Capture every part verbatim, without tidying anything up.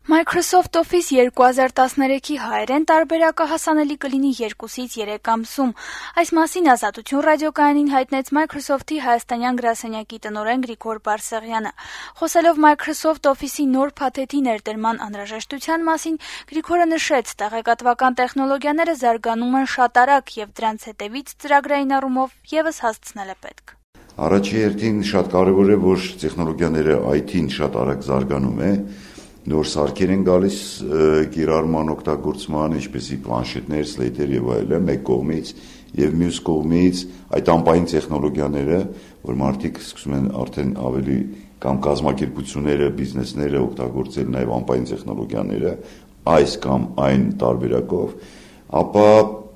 Microsoft Office երկու հազար տասներեքի հայերեն տարբերակը հասանելի կլինի երկուսից երեք ամսում։ Այս մասին Ազատություն ռադիոկայանին հայտնեց Microsoft-ի հայաստանյան գրասենյակի տնօրեն Գրիգոր Բարսեղյանը։ Խոսելով Microsoft Office-ի նոր փաթեթի ներդրման անհրաժեշտության մասին, Գրիգորը նշեց, տեղեկատվական տեխնոլոգիաները զարգանում են շատ արագ եւ դրանց հետևից ծրագրային առումով եւս հասցնել է պետք։ Առաջի հերթին շատ կարևոր է, որ տեխնոլոգիաները այ թին շատ արագ զարգանում է, նոր սարքեր են գալիս կիրառման օգտագործման, ինչպեսի պլանշետներ, սլեյթեր եւ այլն, մեկ կողմից եւ մյուս կողմից այդ անպային տեխնոլոգիաները, որ մարդիկ սկսում են արդեն ավելի կամ կազմակերպությունները, բիզնեսները օգտագործել նաեւ անպային տեխնոլոգիաները, այս կամ այն տարբերակով, ապա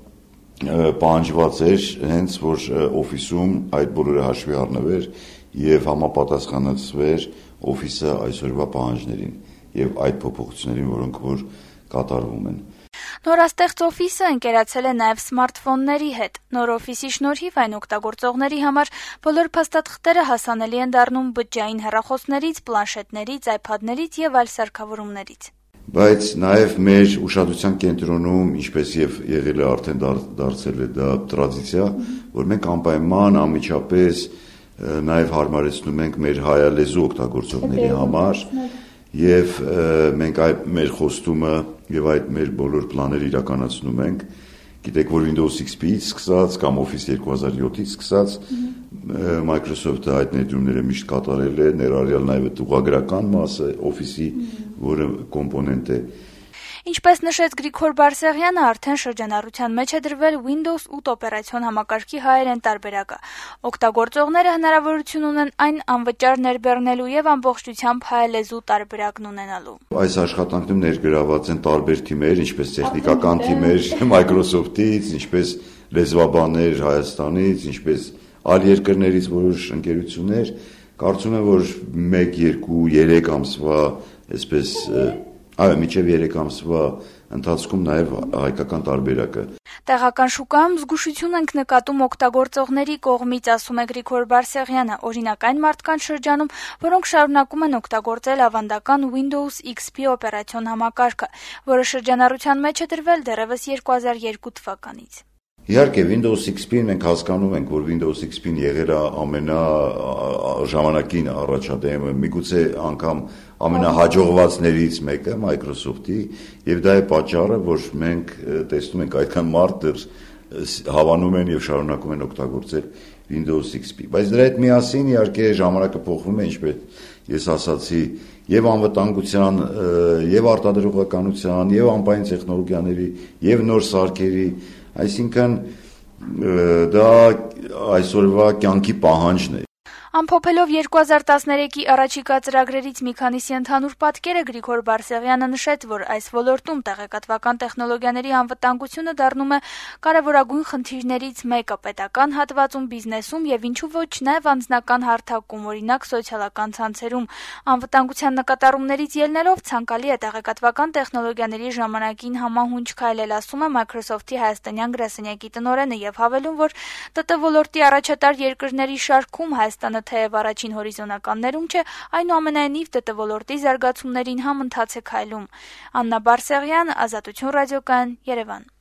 պահանջված էր հենց որ օֆիսում այդ բոլորը հաշվի առնվեր եւ համապատասխանեցվեր օֆիսը այսօրվա պահանջներին եւ այդ փոփոխություններին, որոնք որ կատարվում են։ Նորաստեղծ Office-ը ընկերացել է նաեւ սմարթֆոնների հետ։ Նոր Office-ի շնորհիվ այն օգտագործողների համար բոլոր փաստաթղթերը հասանելի են դառնում բջջային հեռախոսներից, պլանշետներից, iPad-ներից եւ այլ սարքավորումներից։ Բայց նաեւ մեր ուշադրության կենտրոնում, ինչպես եւ եղել է արդեն դարձել է դա տրադիցիա, որ մենք անպայման անմիջապես նաեւ հարմարեցնում ենք մեր հայալեզու օգտագործողների համար եւ մենք այդ մեր խոստումը եւ այդ մեր բոլոր պլանները իրականացնում ենք։ Գիտեք, որ Windows X P-ից սկսած կամ Office երկու հազար յոթից սկսած Microsoft-ը այդ ներդրումները միշտ կատարել է, ներառյալ նաեւ ուղղագրական մասը Office-ի, որը կոմպոնենտ է։ Ինչպես նշեց Գրիգոր Բարսեղյանը, արդեն շրջանառության մեջ է դրվել Windows ութ օպերացիոն համակարգի հայերեն տարբերակը։ Օգտագործողները հնարավորություն ունեն այն անվճար ներբեռնելու եւ ամբողջությամբ հայալեզու տարբերակն ունենալու։ Այս աշխատանքներում ներգրաված են տարբեր թիմեր, ինչպես տեխնիկական թիմեր Microsoft-ից, ինչպես լեզվաբաններ Հայաստանից, ինչպես այլ երկրներից որոշ ընկերություններ։ Կարծում եմ, որ մեկ, երկու, երեք ամսվա այսպես Այո, միջև երեք ամսվա ընթացքում նաև հայկական տարբերակը։ Տեղական շուկայում զգուշություն ենք նկատում օգտագործողների կողմից, ասում է Գրիգոր Բարսեղյանը, օրինակ այն մարդկանց շրջանում, որոնք շարունակում են օգտագործել ավանդական Windows X P օպերացիոն համակարգը, որը շրջանառության մեջ է դրվել դեռևս երկու հազար երկու թվականից։ Իհարկե Windows X P-ն մենք հասկանում ենք, որ Windows X P-ն եղել է ամենա ժամանակին առաջադեմը, միգուցե անգամ ամենահաջողվածներից մեկը Microsoft-ի, եւ դա է պատճառը, որ մենք տեսնում ենք այդքան մարդ դեռ հավանում են եւ շարունակում են օգտագործել Windows X P։ Բայց դրա հետ միասին իհարկե ժամանակը փոխվում է, ինչպես ես ասացի, եւ անվտանգության, եւ արտադրողականության, եւ անպային տեխնոլոգիաների, եւ նոր սարքերի, այսինքն դա այսօրվա կյանքի պահանջն է։ Ամփոփելով երկու հազար տասներեքի առաջիկա ծրագրերից մի քանիսի ընդհանուր պատկերը, Գրիգոր Բարսեղյանը նշեց, որ այս ոլորտում տեղեկատվական տեխնոլոգիաների անվտանգությունը դառնում է կարևորագույն խնդիրներից մեկը պետական հատվածում, բիզնեսում եւ ինչու ոչ նաեւ անձնական հարթակում, օրինակ սոցիալական ցանցերում։ Անվտանգության նկատառումներից ելնելով ցանկալի է տեղեկատվական տեխնոլոգիաների ժամանակին համահունչ քայլել, ասում է Microsoft-ի հայաստանյան գրասենյակի տնօրենը եւ հավելում, որ ՏՏ ոլորտի առաջատար երկրների շարքում Հայաստանը թեև առաջին հորիզոնականներում չէ, այնուամենայնիվ ՏՏ ոլորտի զարգացումներին համընթաց է քայլում։ Աննա Բարսեղյան, Ազատություն ռադիոկայան, Երևան։